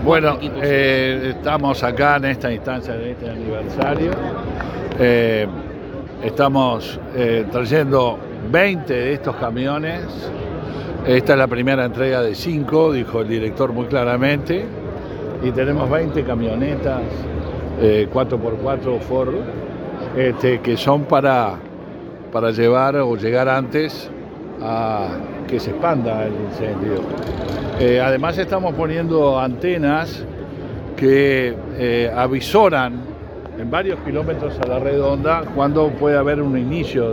Bueno, estamos acá en esta instancia de este aniversario. Estamos trayendo 20 de estos camiones. Esta es la primera entrega de 5, dijo el director muy claramente. Y tenemos 20 camionetas 4x4 Ford que son para llevar o llegar antes a que se expanda el incendio. Además estamos poniendo antenas que avisoran en varios kilómetros a la redonda cuando puede haber un inicio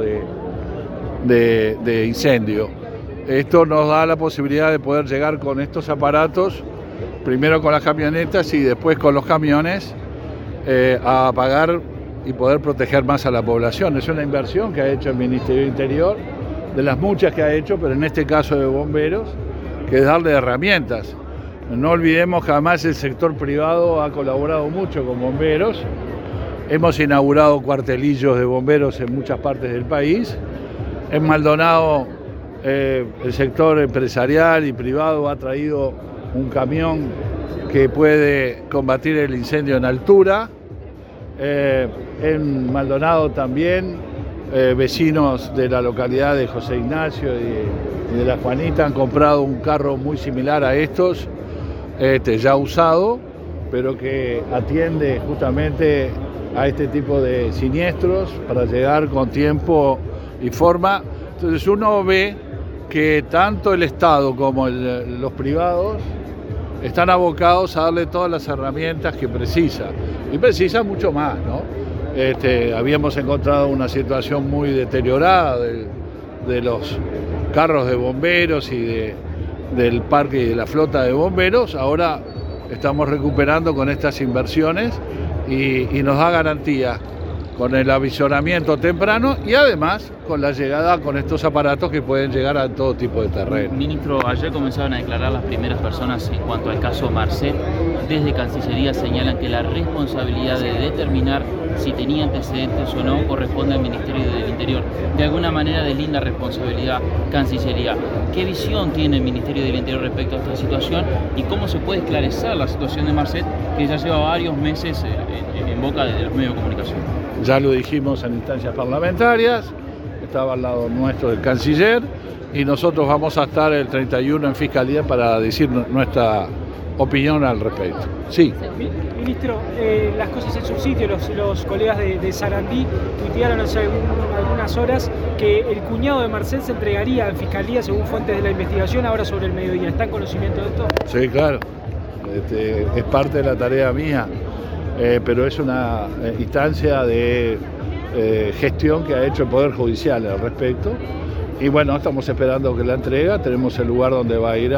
de incendio. Esto nos da la posibilidad de poder llegar con estos aparatos, primero con las camionetas y después con los camiones, a apagar y poder proteger más a la población. Es una inversión que ha hecho el Ministerio del Interior, de las muchas que ha hecho, pero en este caso de bomberos, que es darle herramientas. No olvidemos que además el sector privado ha colaborado mucho con bomberos. Hemos inaugurado cuartelillos de bomberos en muchas partes del país. En Maldonado el sector empresarial y privado ha traído un camión que puede combatir el incendio en altura. En Maldonado también vecinos de la localidad de José Ignacio y de la Juanita han comprado un carro muy similar a estos, ya usado, pero que atiende justamente a este tipo de siniestros para llegar con tiempo y forma. Entonces uno ve que tanto el Estado como los privados están abocados a darle todas las herramientas que precisa, y precisa mucho más, ¿no? Habíamos encontrado una situación muy deteriorada de los carros de bomberos y del parque y de la flota de bomberos. Ahora estamos recuperando con estas inversiones y nos da garantía con el avisoramiento temprano y además con la llegada con estos aparatos que pueden llegar a todo tipo de terreno. Ministro, ayer comenzaron a declarar las primeras personas en cuanto al caso Marcet. Desde Cancillería señalan que la responsabilidad de determinar si tenía antecedentes o no corresponde al Ministerio del Interior. De alguna manera deslinda responsabilidad Cancillería. ¿Qué visión tiene el Ministerio del Interior respecto a esta situación y cómo se puede esclarecer la situación de Marcet, que ya lleva varios meses en boca de los medios de comunicación? Ya lo dijimos en instancias parlamentarias, estaba al lado nuestro el canciller y nosotros vamos a estar el 31 en Fiscalía para decir nuestra opinión al respecto. Sí. Ministro, las cosas en su sitio, los colegas de Sarandí tuitearon hace algunas horas que el cuñado de Marcet se entregaría en Fiscalía según fuentes de la investigación ahora sobre el mediodía. ¿Está en conocimiento de esto? Sí, claro. Es parte de la tarea mía. Pero es una instancia de gestión que ha hecho el Poder Judicial al respecto. Y bueno, estamos esperando que la entrega. Tenemos el lugar donde va a ir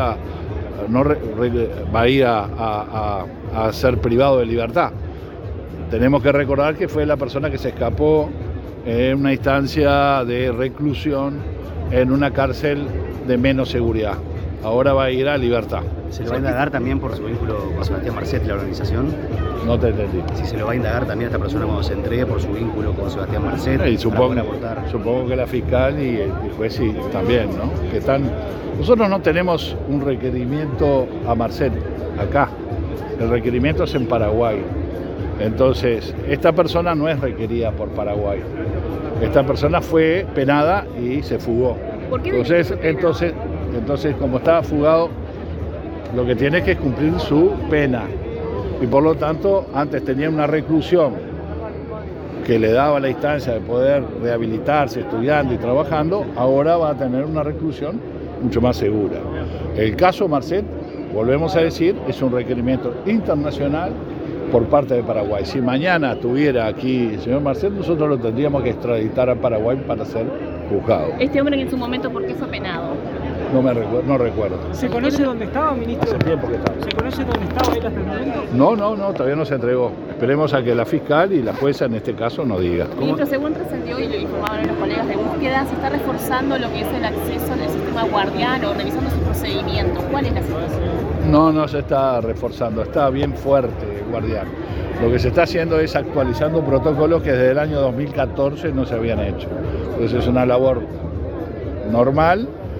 a ser privado de libertad. Tenemos que recordar que fue la persona que se escapó en una instancia de reclusión en una cárcel de menos seguridad. Ahora va a ir a libertad. ¿Se le va a indagar también por su vínculo con Sebastián Marcet y la organización? No te entendí. Si se lo va a indagar también a esta persona cuando se entregue por su vínculo con Sebastián Marcet. Y supongo que la fiscal y el juez sí, también, ¿no? Nosotros no tenemos un requerimiento a Marcet acá. El requerimiento es en Paraguay. Entonces, esta persona no es requerida por Paraguay. Esta persona fue penada y se fugó. ¿Por qué? Entonces, como estaba fugado, lo que tiene es que cumplir su pena. Y por lo tanto, antes tenía una reclusión que le daba la instancia de poder rehabilitarse estudiando y trabajando, ahora va a tener una reclusión mucho más segura. El caso Marcet, volvemos a decir, es un requerimiento internacional por parte de Paraguay. Si mañana estuviera aquí el señor Marcet, nosotros lo tendríamos que extraditar a Paraguay para ser juzgado. Este hombre en su momento, ¿por qué fue penado? No recuerdo. ¿Se conoce dónde estaba, ministro? Hace tiempo que estaba. ¿Se conoce dónde estaba él hasta el momento? No, todavía no se entregó. Esperemos a que la fiscal y la jueza en este caso nos diga. Ministro, según trascendió y lo informaban los colegas de búsqueda, se está reforzando lo que es el acceso al sistema guardián o revisando sus procedimientos. ¿Cuál es la situación? No se está reforzando, está bien fuerte el guardián. Lo que se está haciendo es actualizando protocolos que desde el año 2014 no se habían hecho. Entonces es una labor normal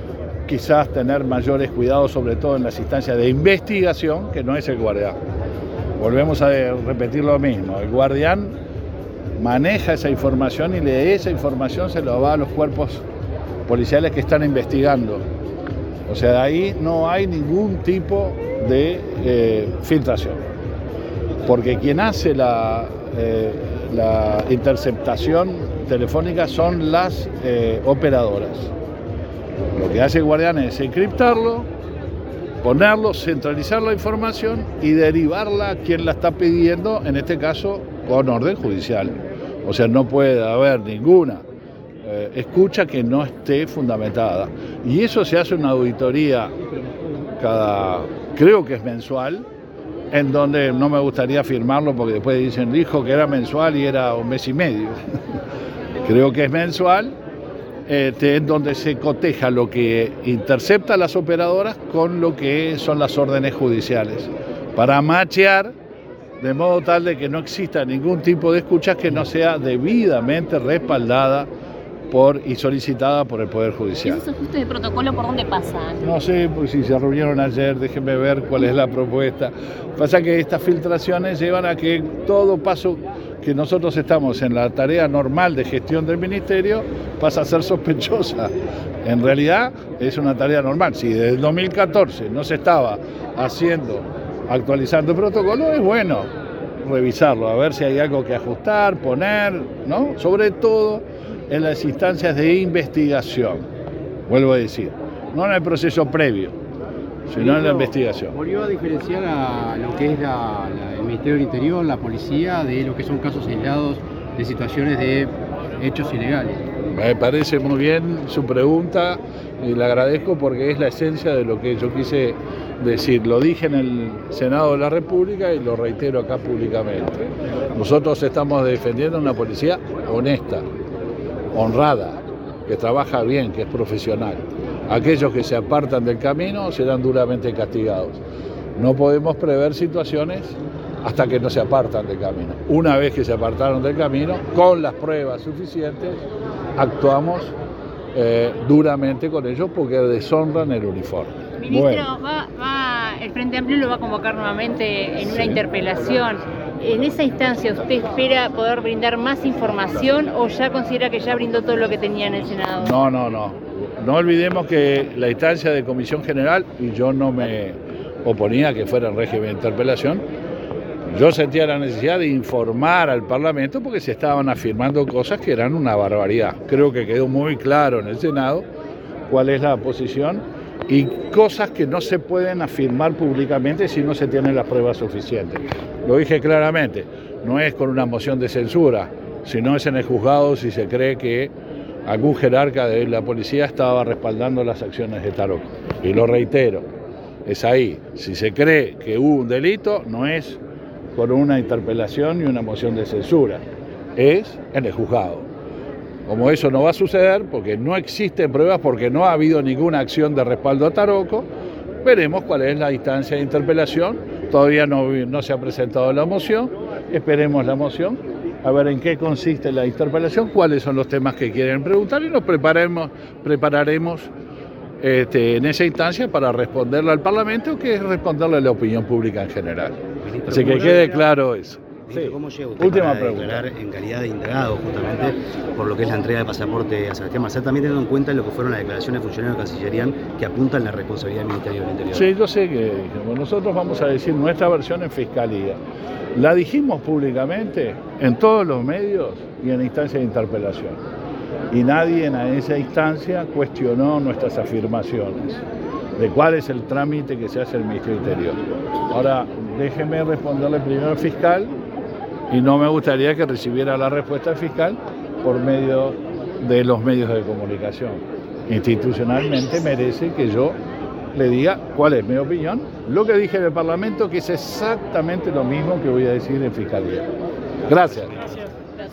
quizás tener mayores cuidados, sobre todo en las instancias de investigación, que no es el guardián. Volvemos a repetir lo mismo, el guardián maneja esa información y esa información se lo va a los cuerpos policiales que están investigando. O sea, de ahí no hay ningún tipo de filtración. Porque quien hace la interceptación telefónica son las operadoras. Lo que hace el guardián es encriptarlo, ponerlo, centralizar la información y derivarla a quien la está pidiendo, en este caso con orden judicial. O sea, no puede haber ninguna escucha que no esté fundamentada. Y eso se hace una auditoría creo que es mensual, en donde no me gustaría afirmarlo porque después dicen, dijo que era mensual y era un mes y medio. Creo que es mensual, en donde se coteja lo que intercepta las operadoras con lo que son las órdenes judiciales, para machear de modo tal de que no exista ningún tipo de escuchas que no sea debidamente respaldada y solicitada por el Poder Judicial. ¿Esos ajustes de protocolo por dónde pasan? No sé, pues si se reunieron ayer, déjenme ver cuál es la propuesta. Pasa que estas filtraciones llevan a que todo paso que nosotros estamos en la tarea normal de gestión del Ministerio pasa a ser sospechosa. En realidad es una tarea normal. Si desde el 2014 no se estaba actualizando el protocolo, es bueno revisarlo, a ver si hay algo que ajustar, poner, ¿no? Sobre todo en las instancias de investigación, vuelvo a decir, no en el proceso previo, sino en la investigación. ¿Volvió a diferenciar a lo que es el Ministerio del Interior, la policía, de lo que son casos aislados de situaciones de hechos ilegales? Me parece muy bien su pregunta y le agradezco porque es la esencia de lo que yo quise decir. Lo dije en el Senado de la República y lo reitero acá públicamente. Nosotros estamos defendiendo una policía honesta, honrada, que trabaja bien, que es profesional. Aquellos que se apartan del camino serán duramente castigados. No podemos prever situaciones hasta que no se apartan del camino. Una vez que se apartaron del camino, con las pruebas suficientes, actuamos duramente con ellos porque deshonran el uniforme. Ministro, el Frente Amplio lo va a convocar nuevamente en una interpelación. ¿En esa instancia usted espera poder brindar más información o ya considera que ya brindó todo lo que tenía en el Senado? No. No olvidemos que la instancia de Comisión General, y yo no me oponía a que fuera en régimen de interpelación, yo sentía la necesidad de informar al Parlamento porque se estaban afirmando cosas que eran una barbaridad. Creo que quedó muy claro en el Senado cuál es la posición y cosas que no se pueden afirmar públicamente si no se tienen las pruebas suficientes. Lo dije claramente, no es con una moción de censura, sino es en el juzgado si se cree que algún jerarca de la policía estaba respaldando las acciones de Taroco. Y lo reitero, es ahí. Si se cree que hubo un delito, no es con una interpelación ni una moción de censura, es en el juzgado. Como eso no va a suceder, porque no existen pruebas, porque no ha habido ninguna acción de respaldo a Taroco, veremos cuál es la instancia de interpelación. Todavía no se ha presentado la moción, esperemos la moción, a ver en qué consiste la interpelación, cuáles son los temas que quieren preguntar y nos prepararemos en esa instancia para responderle al Parlamento, que es responderle a la opinión pública en general. Ministro, así que quede claro eso. Sí. ¿Cómo llega usted Última para pregunta. declarar en calidad de indagado justamente por lo que es la entrega de pasaporte a Sebastián Marcet, también teniendo en cuenta lo que fueron las declaraciones de funcionarios de Cancillería que apuntan la responsabilidad del Ministerio del Interior? Sí, yo sé que nosotros vamos a decir nuestra versión en Fiscalía. La dijimos públicamente en todos los medios y en instancia de interpelación. Y nadie en esa instancia cuestionó nuestras afirmaciones de cuál es el trámite que se hace en el Ministerio del Interior. Ahora, déjeme responderle primero al fiscal y no me gustaría que recibiera la respuesta del fiscal por medio de los medios de comunicación. Institucionalmente merece que yo le diga cuál es mi opinión, lo que dije en el Parlamento, que es exactamente lo mismo que voy a decir en Fiscalía. Gracias.